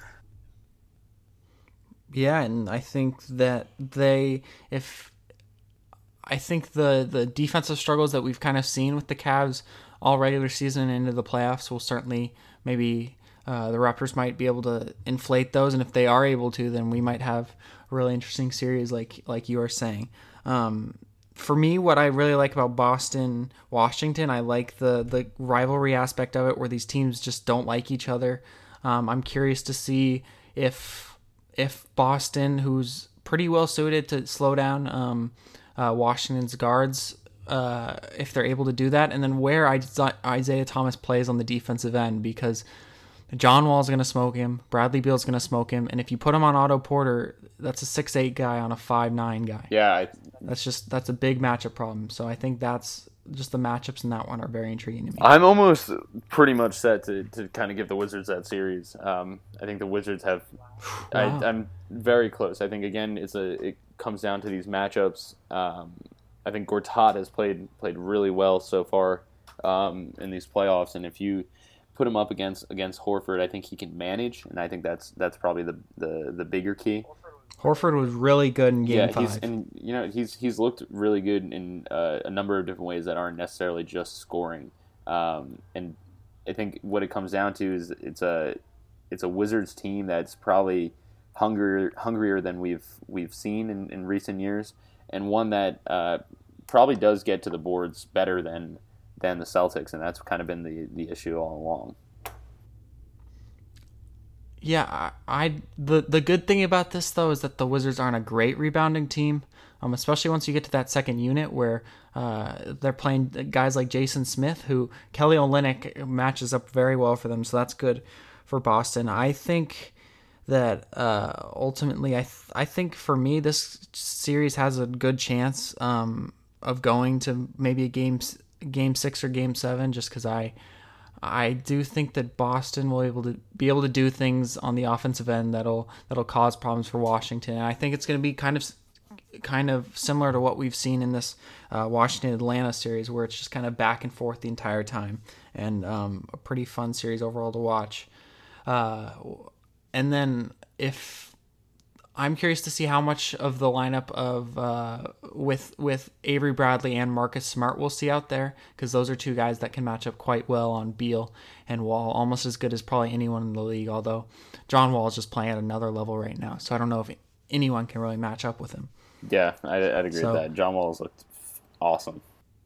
Yeah, and I think that they, if I think the the defensive struggles that we've kind of seen with the Cavs all regular season and into the playoffs will certainly maybe uh, the Raptors might be able to inflate those, and if they are able to, then we might have a really interesting series, like like you are saying. Um, For me, what I really like about Boston, Washington, I like the, the rivalry aspect of it where these teams just don't like each other. Um, I'm curious to see if if Boston, who's pretty well suited to slow down um, uh, Washington's guards, uh, if they're able to do that, and then where Isaiah Thomas plays on the defensive end, because John Wall's going to smoke him, Bradley Beal's going to smoke him, and if you put him on Otto Porter, that's a six eight guy on a five nine guy. Yeah, I, that's just that's a big matchup problem. So I think that's just the matchups in that one are very intriguing to me. I'm almost pretty much set to, to kind of give the Wizards that series. Um, I think the Wizards have. Wow. I, I'm very close. I think again, it's a it comes down to these matchups. Um, I think Gortat has played played really well so far um, in these playoffs, and if you put him up against against Horford, I think he can manage, and I think that's that's probably the the, the bigger key. Horford was really good in Game yeah, Five. He's, and you know he's he's looked really good in uh, a number of different ways that aren't necessarily just scoring. Um, and I think what it comes down to is it's a it's a Wizards team that's probably hungrier hungrier than we've we've seen in, in recent years, and one that uh, probably does get to the boards better than than the Celtics, and that's kind of been the the issue all along. Yeah, I, I the the good thing about this though is that the Wizards aren't a great rebounding team, um, especially once you get to that second unit where uh, they're playing guys like Jason Smith, who Kelly Olynyk matches up very well for them, so that's good for Boston. I think that uh, ultimately, I th- I think for me this series has a good chance um, of going to maybe a game game six or game seven, just because I. I do think that Boston will able to be able to do things on the offensive end that'll that'll cause problems for Washington. And I think it's going to be kind of kind of similar to what we've seen in this uh, Washington Atlanta series, where it's just kind of back and forth the entire time, and um, a pretty fun series overall to watch. Uh, and then if I'm curious to see how much of the lineup of uh, with with Avery Bradley and Marcus Smart we'll see out there, because those are two guys that can match up quite well on Beal and Wall, almost as good as probably anyone in the league, although John Wall is just playing at another level right now, so I don't know if anyone can really match up with him. Yeah, I'd, I'd agree so, with that. John Wall's looked awesome.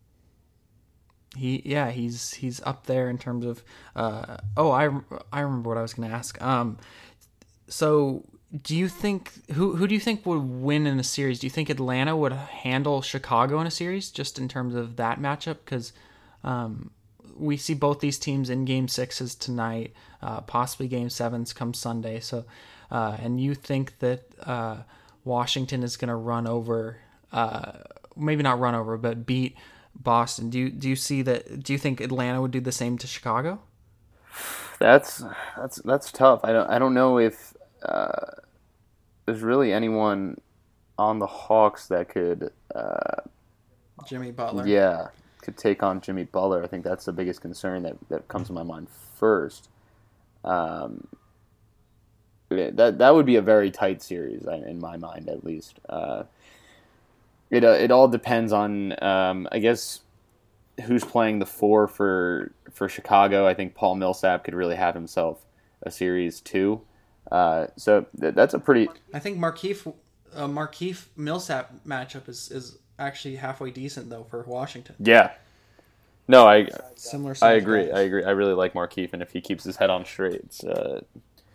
He yeah, he's he's up there in terms of uh, oh, I, I remember what I was going to ask. Um, so do you think who who do you think would win in a series? Do you think Atlanta would handle Chicago in a series, just in terms of that matchup? Because um, we see both these teams in Game Sixes tonight, uh, possibly Game Sevens come Sunday. So, uh, and you think that uh, Washington is going to run over, uh, maybe not run over, but beat Boston? Do you do you see that? Do you think Atlanta would do the same to Chicago? That's that's that's tough. I don't I don't know if. Uh, there's really anyone on the Hawks that could uh, Jimmy Butler. Yeah, could take on Jimmy Butler. I think that's the biggest concern that, that comes to my mind first. Um, that that would be a very tight series in my mind, at least. Uh, it uh, it all depends on um, I guess who's playing the four for for Chicago. I think Paul Millsap could really have himself a series too. Uh, so th- that's a pretty. I think Markieff, uh, Markieff Millsap matchup is, is actually halfway decent though for Washington. Yeah. No, I. Similar. I agree. Guys. I agree. I really like Markieff, and if he keeps his head on straight, it's uh,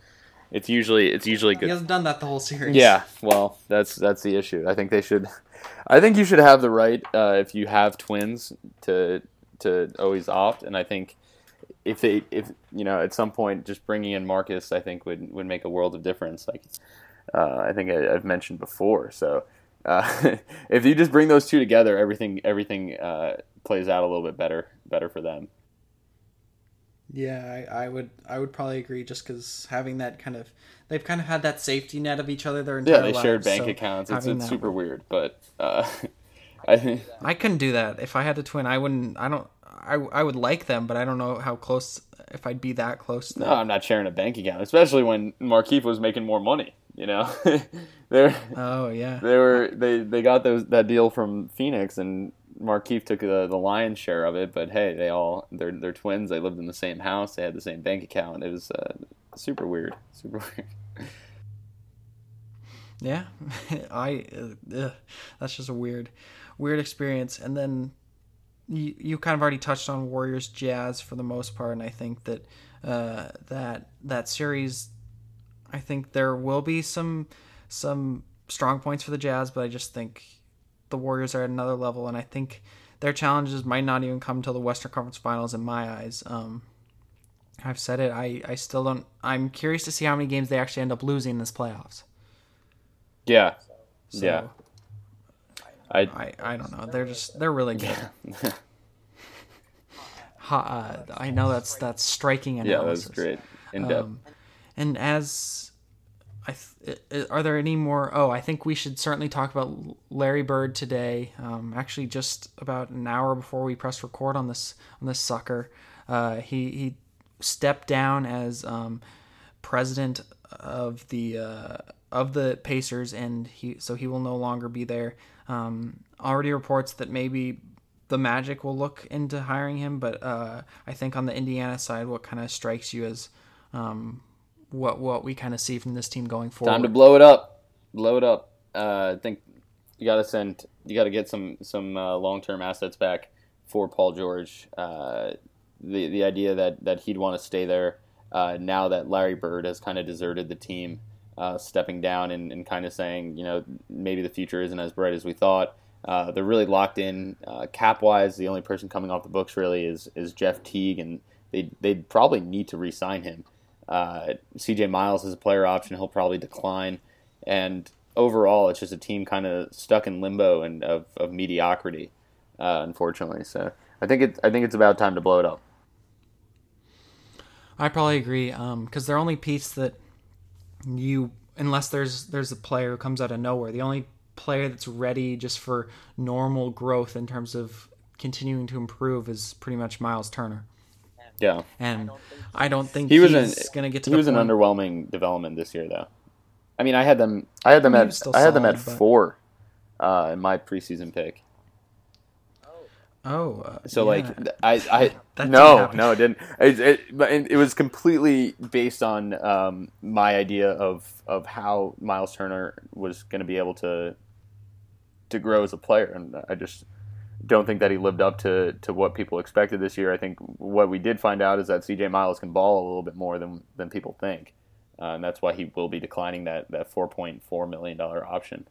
it's usually it's usually He good. hasn't done that the whole series. Yeah, well, that's that's the issue. I think they should. I think you should have the right uh, if you have twins to to always opt, and I think if they if you know at some point just bringing in Marcus, I think would would make a world of difference. Like uh, I think I, I've mentioned before, so. Uh, if you just bring those two together, everything everything uh, plays out a little bit better better for them. Yeah, I, I would I would probably agree just because having that kind of they've kind of had that safety net of each other their entire Yeah, they lives, shared bank so accounts. It's, having it's that- super weird, but uh, I think I couldn't do that if I had a twin. I wouldn't. I don't. I I would like them, but I don't know how close if I'd be that close. To no, them. I'm not sharing a bank account, especially when Markieff was making more money. You know, they Oh yeah. they were they, they got those that deal from Phoenix, and Markieff took the, the lion's share of it. But hey, they all they're they're twins. They lived in the same house. They had the same bank account. It was uh, super weird. Super weird. Yeah, I. Uh, ugh, that's just a weird, weird experience. And then you you kind of already touched on Warriors Jazz for the most part, and I think that uh, that that series, I think there will be some some strong points for the Jazz, but I just think the Warriors are at another level, and I think their challenges might not even come till the Western Conference Finals in my eyes. Um, I've said it. I, I still don't. I'm curious to see how many games they actually end up losing in this playoffs. Yeah, So, yeah. I I, I don't know. They're just they're really good. Ha, uh, I know that's that's striking yeah, analysis. that's great. In depth. Um, and as I th- i- are there any more? Oh, I think we should certainly talk about Larry Bird today. Um, actually, just about an hour before we press record on this on this sucker, uh, he he stepped down as um, president of the uh, of the Pacers, and he so he will no longer be there. Um, already reports that maybe the Magic will look into hiring him, but uh, I think on the Indiana side, what kind of strikes you as um, what what we kind of see from this team going forward? Time to blow it up. Blow it up. Uh, I think you got to send. You got to get some some uh, long term assets back for Paul George. Uh, the the idea that that he'd want to stay there uh, now that Larry Bird has kind of deserted the team, uh, stepping down and, and kind of saying, you know, maybe the future isn't as bright as we thought. Uh, they're really locked in uh, cap wise. The only person coming off the books really is is Jeff Teague, and they they'd probably need to re-sign him. Uh, C J Miles is a player option; he'll probably decline. And overall, it's just a team kind of stuck in limbo and of, of mediocrity, uh, unfortunately. So I think it I think it's about time to blow it up. I probably agree, because their only piece that you, unless there's there's a player who comes out of nowhere, the only player that's ready just for normal growth in terms of continuing to improve is pretty much Miles Turner. Yeah, And I don't think he was he's an going to get to he the was point. an underwhelming development this year, though. I mean, I had them I had them He at was still I had them at solid, but- four uh, in my preseason pick. Oh, uh, So yeah. like th- I, I That no didn't happen. no it didn't it, it, but it it was completely based on um, my idea of of how Miles Turner was going to be able to to grow as a player, and I just don't think that he lived up to, to what people expected this year. I think what we did find out is that C J Miles can ball a little bit more than than people think, uh, and that's why he will be declining that that four point four million dollar option.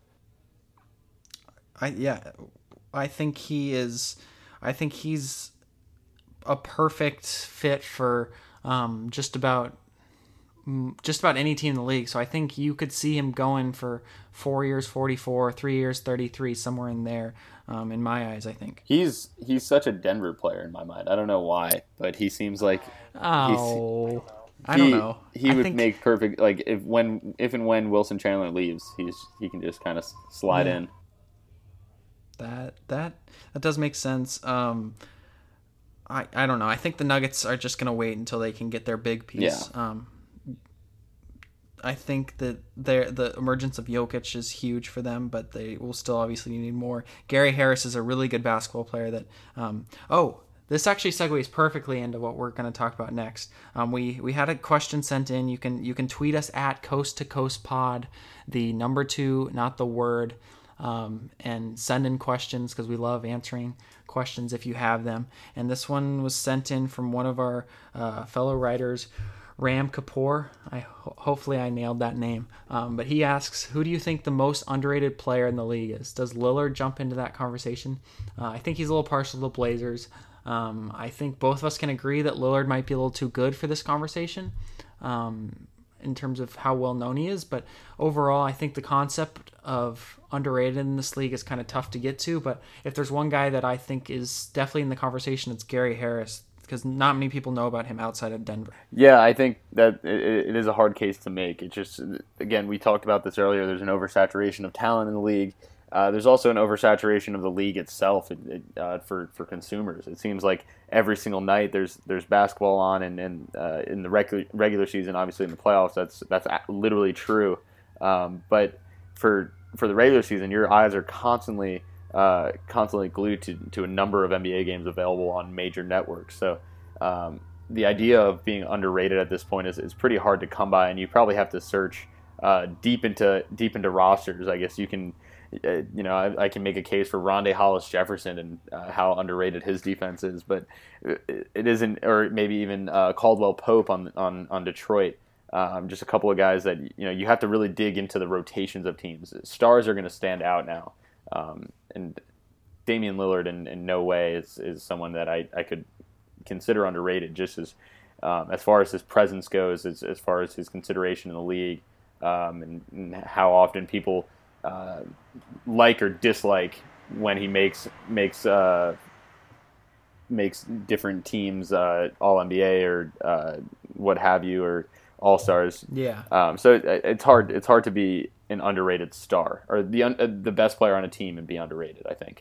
I yeah, I think he is. I think he's a perfect fit for um, just about mm, just about any team in the league. So I think you could see him going for four years, forty-four, three years, thirty-three, somewhere in there. Um, in my eyes, I think. He's he's such a Denver player in my mind. I don't know why, but he seems like Oh, I he, don't know. He I would think, make perfect like if when if and when Wilson Chandler leaves, he's he can just kind of slide Yeah. in. That that that does make sense. Um, I I don't know. I think the Nuggets are just gonna wait until they can get their big piece. Yeah. Um, I think that their the emergence of Jokic is huge for them, but they will still obviously need more. Gary Harris is a really good basketball player. That um, oh. This actually segues perfectly into what we're going to talk about next. Um, we we had a question sent in. You can you can tweet us at Coast to Coast Pod, the number two, not the word, um, and send in questions because we love answering questions if you have them. And this one was sent in from one of our uh, fellow writers, Ram Kapoor. I ho- hopefully I nailed that name. Um, but he asks, who do you think the most underrated player in the league is? Does Lillard jump into that conversation? Uh, I think he's a little partial to the Blazers. Um, I think both of us can agree that Lillard might be a little too good for this conversation um, in terms of how well known he is. But overall, I think the concept of underrated in this league is kind of tough to get to. But if there's one guy that I think is definitely in the conversation, it's Gary Harris, because not many people know about him outside of Denver. Yeah, I think that it, it is a hard case to make. It just, again, we talked about this earlier. There's an oversaturation of talent in the league. Uh, there's also an oversaturation of the league itself it, it, uh, for for consumers. It seems like every single night there's there's basketball on, and, and uh, in the regular regular season, obviously in the playoffs, that's that's literally true. Um, but for for the regular season, your eyes are constantly uh, constantly glued to to a number of N B A games available on major networks. So um, the idea of being underrated at this point is is pretty hard to come by, and you probably have to search uh, deep into deep into rosters. I guess you can. Uh, you know, I, I can make a case for Rondé Hollis Jefferson and uh, how underrated his defense is, but it, it isn't, or maybe even uh, Caldwell Pope on on on Detroit. Um, just a couple of guys that you know you have to really dig into the rotations of teams. Stars are going to stand out now, um, and Damian Lillard in, in no way is, is someone that I, I could consider underrated. Just as um, as far as his presence goes, as as far as his consideration in the league, um, and, and how often people. Uh, like or dislike when he makes makes uh, makes different teams uh, all N B A or uh, what have you, or All Stars. Yeah. Um, so it, it's hard it's hard to be an underrated star or the un, uh, the best player on a team and be underrated, I think.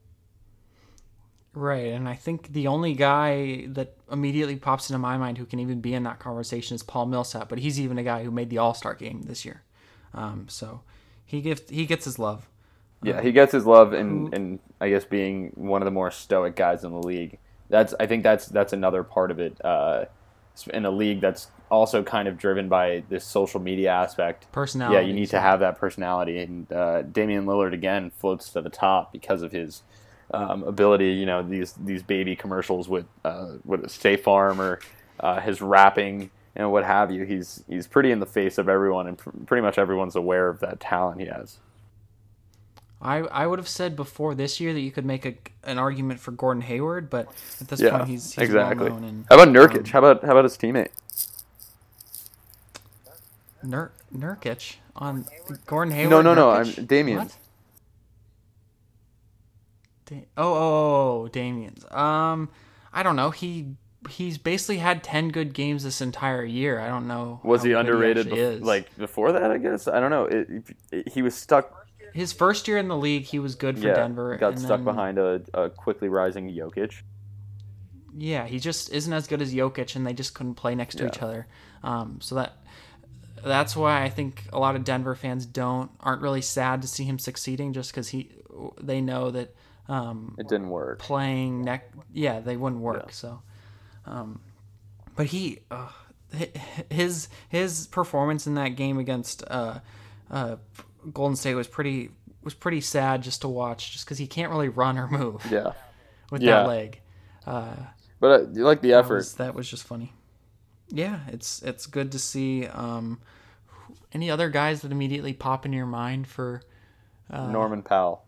Right, and I think the only guy that immediately pops into my mind who can even be in that conversation is Paul Millsap, but he's even a guy who made the All-Star game this year. Um, so. He gets he gets his love. Yeah, he gets his love, and and I guess being one of the more stoic guys in the league. That's I think that's that's another part of it. Uh, in a league that's also kind of driven by this social media aspect. Personality. Yeah, you need to have that personality, and uh, Damian Lillard again floats to the top because of his um, ability. You know, these these baby commercials with uh, with State Farm or uh, his rapping. And what have you, he's he's pretty in the face of everyone, and pr- pretty much everyone's aware of that talent he has. I I would have said before this year that you could make a, an argument for Gordon Hayward, but at this yeah, point he's, he's exactly. well known. And, how about Nurkic? Um, how about how about his teammate? Nur, Nurkic on Gordon Hayward. No, no, no. Nurkic? I'm Damian. What? Da- oh, oh, oh, Damian's. Um, I don't know. He. He's basically had ten good games this entire year. I don't know. Was he underrated he bef- like before that, I guess? I don't know. It, it, it, he was stuck. His first year in the league, he was good for yeah, Denver. Got and stuck then, behind a, a quickly rising Jokic. Yeah, he just isn't as good as Jokic, and they just couldn't play next to Yeah. each other. Um, so that that's why I think a lot of Denver fans don't aren't really sad to see him succeeding, just because he they know that um, It didn't work. playing neck. Yeah, they wouldn't work. Yeah. So. Um, But he, uh, his his performance in that game against uh, uh, Golden State was pretty was pretty sad just to watch, just because he can't really run or move Yeah. with Yeah. that leg. Uh, But uh, you like the that effort. was, that was just funny. Yeah, it's it's good to see. Um, any other guys that immediately pop in your mind for? Uh, Norman Powell.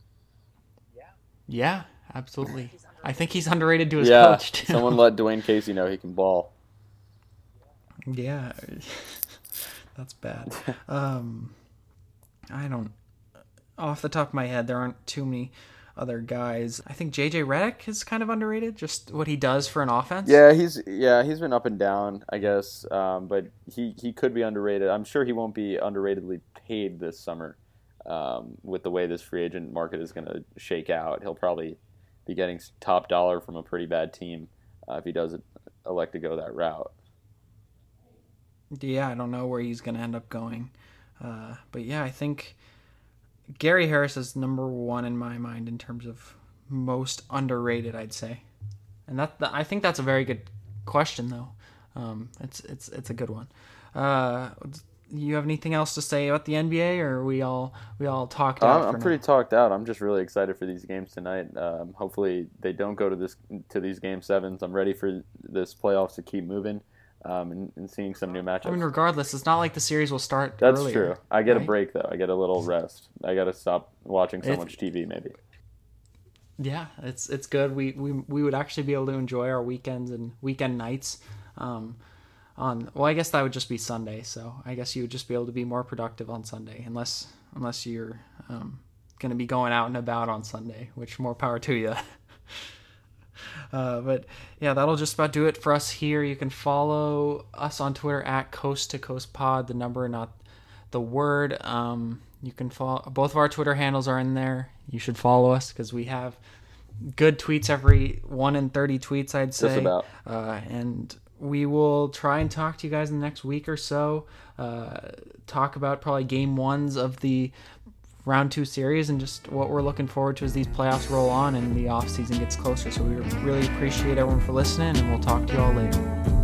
Yeah, absolutely. I think he's underrated to his Yeah. coach too. Someone let Dwayne Casey know he can ball. Yeah, that's bad. Um, I don't. Off the top of my head, there aren't too many other guys. I think J J Redick is kind of underrated. Just what he does for an offense. Yeah, he's yeah he's been up and down, I guess. Um, but he, he could be underrated. I'm sure he won't be underratedly paid this summer. Um, with the way this free agent market is going to shake out, he'll probably be getting top dollar from a pretty bad team uh, if he does elect to go that route. Yeah, I don't know where he's going to end up going. Uh, but yeah, I think Gary Harris is number one in my mind in terms of most underrated, I'd say. And that I think that's a very good question, though. Um, it's it's it's a good one. Uh, you have anything else to say about the N B A, or are we all we all talked out? I'm, for I'm pretty now? talked out. I'm just really excited for these games tonight. Um, hopefully they don't go to this to these game sevens. I'm ready for this playoffs to keep moving. um, and, and seeing some new matchups. I mean, regardless, it's not like the series will start That's earlier, true. I get right? a break, though. I get a little rest. I got to stop watching so It's- much T V, maybe. Yeah, it's it's good. We, we we would actually be able to enjoy our weekends and weekend nights. Um, on well, I guess that would just be Sunday. So I guess you would just be able to be more productive on Sunday, unless unless you're um, going to be going out and about on Sunday, which more power to you. Uh, but yeah, that'll just about do it for us here. You can follow us on Twitter at Coast to Coast Pod, the number, not the word. Um, you can follow both of our Twitter handles are in there. You should follow us because we have good tweets every one in thirty tweets, I'd say. Just about. Uh, and we will try and talk to you guys in the next week or so. Uh, talk about probably game ones of the round two series and just what we're looking forward to as these playoffs roll on and the off season gets closer. So we really appreciate everyone for listening, and we'll talk to you all later.